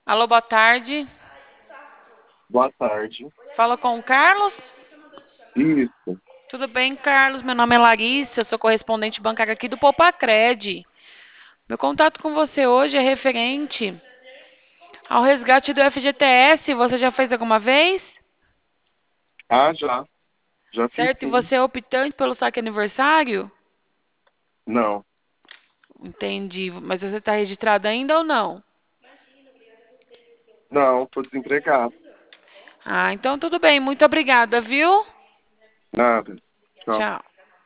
Alô, boa tarde. Boa tarde. Fala com o Carlos? Isso. Tudo bem, Carlos? Meu nome é Larissa, eu sou correspondente bancária aqui do Popacred. Meu contato com você hoje é referente ao resgate do FGTS. Você já fez alguma vez? Ah, já fiz Certo? E sim. você é optante pelo saque aniversário? Não, Entendi. Mas você está registrado ainda ou não? não, tô desempregado. Ah, então tudo bem. Muito obrigada, viu? Nada. Tchau. Tchau.